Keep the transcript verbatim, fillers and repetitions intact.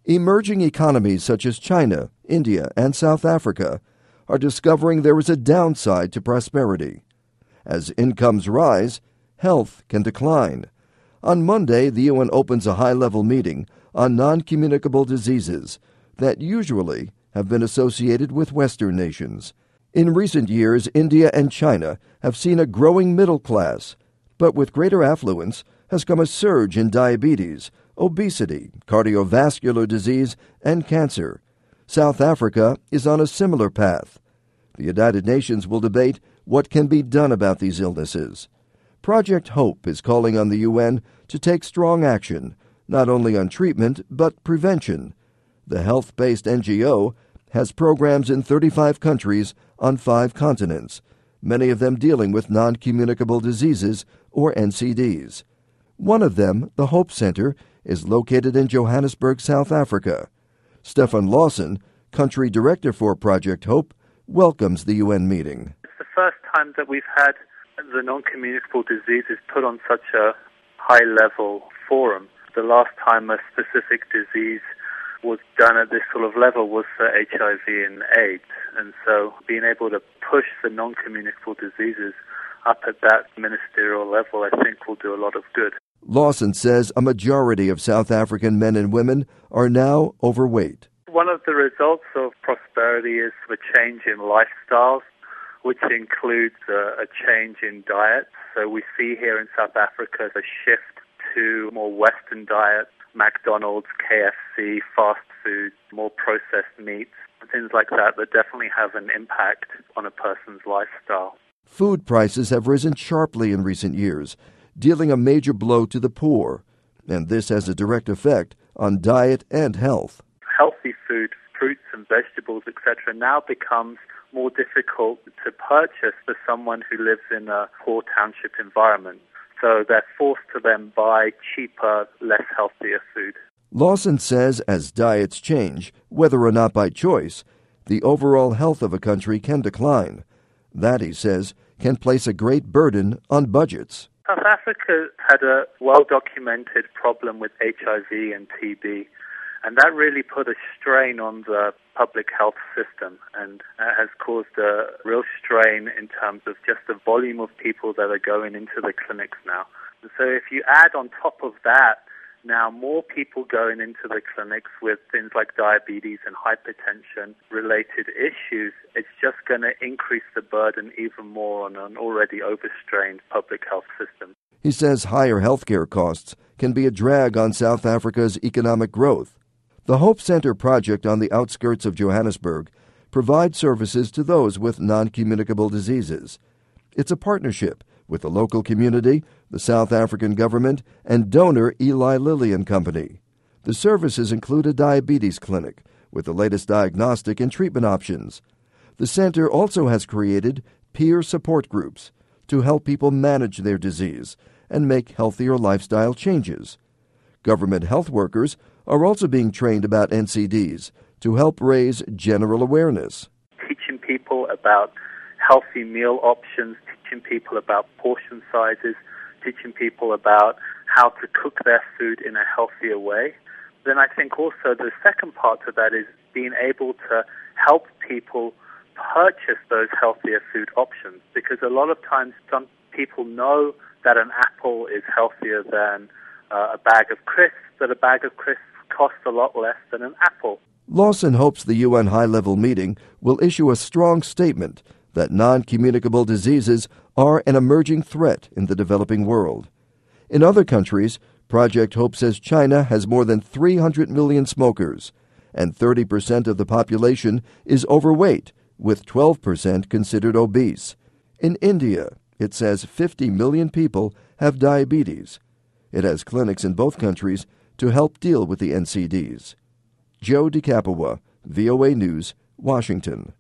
Emerging economies such as China, India, and South Africa are discovering there is a downside to prosperity. As incomes rise, health can decline. On Monday, the U N opens a high-level meeting on non-communicable diseases that usually have been associated with Western nations. In recent years, India and China have seen a growing middle class, but with greater affluence has come a surge in diabetes, obesity, cardiovascular disease, and cancer. South Africa is on a similar path. The United Nations will debate what can be done about these illnesses. Project HOPE is calling on the U N to take strong action, not only on treatment, but prevention. The health-based N G O has programs in thirty-five countries on five continents, many of them dealing with non-communicable diseases, or N C Ds. One of them, the Hope Center, is located in Johannesburg, South Africa. Stefan Lawson, country director for Project HOPE, welcomes the U N meeting. It's the first time that we've had the non-communicable diseases put on such a high-level forum. The last time a specific disease was done at this sort of level was for H I V and AIDS. And so being able to push the non-communicable diseases up at that ministerial level, I think, will do a lot of good. Lawson says a majority of South African men and women are now overweight. One of the results of prosperity is the change in lifestyles, which includes a, a change in diet. So we see here in South Africa a shift to more Western diets, McDonald's, K F C, fast food, more processed meats, things like that that definitely have an impact on a person's lifestyle. Food prices have risen sharply in recent years, dealing a major blow to the poor, and this has a direct effect on diet and health. Healthy food, fruits and vegetables, et cetera, now becomes more difficult to purchase for someone who lives in a poor township environment. So they're forced to then buy cheaper, less healthier food. Lawson says as diets change, whether or not by choice, the overall health of a country can decline. That, he says, can place a great burden on budgets. South Africa had a well-documented problem with H I V and T B, and that really put a strain on the public health system and has caused a real strain in terms of just the volume of people that are going into the clinics now. And so if you add on top of that, now more people going into the clinics with things like diabetes and hypertension-related issues, it's just going to increase the burden even more on an already overstrained public health system. He says higher healthcare costs can be a drag on South Africa's economic growth. The Hope Center project on the outskirts of Johannesburg provides services to those with non-communicable diseases. It's a partnership with the local community, the South African government, and donor Eli Lilly and Company. The services include a diabetes clinic with the latest diagnostic and treatment options. The center also has created peer support groups to help people manage their disease and make healthier lifestyle changes. Government health workers are also being trained about N C Ds to help raise general awareness. Teaching people about healthy meal options, teaching people about portion sizes, teaching people about how to cook their food in a healthier way. Then I think also the second part of that is being able to help people purchase those healthier food options, because a lot of times some people know that an apple is healthier than uh, a bag of crisps, but a bag of crisps costs a lot less than an apple. Lawson hopes the U N high-level meeting will issue a strong statement that non-communicable diseases are an emerging threat in the developing world. In other countries, Project HOPE says China has more than three hundred million smokers, and thirty percent of the population is overweight, with twelve percent considered obese. In India, it says fifty million people have diabetes. It has clinics in both countries to help deal with the N C Ds. Joe DeCapua, V O A News, Washington.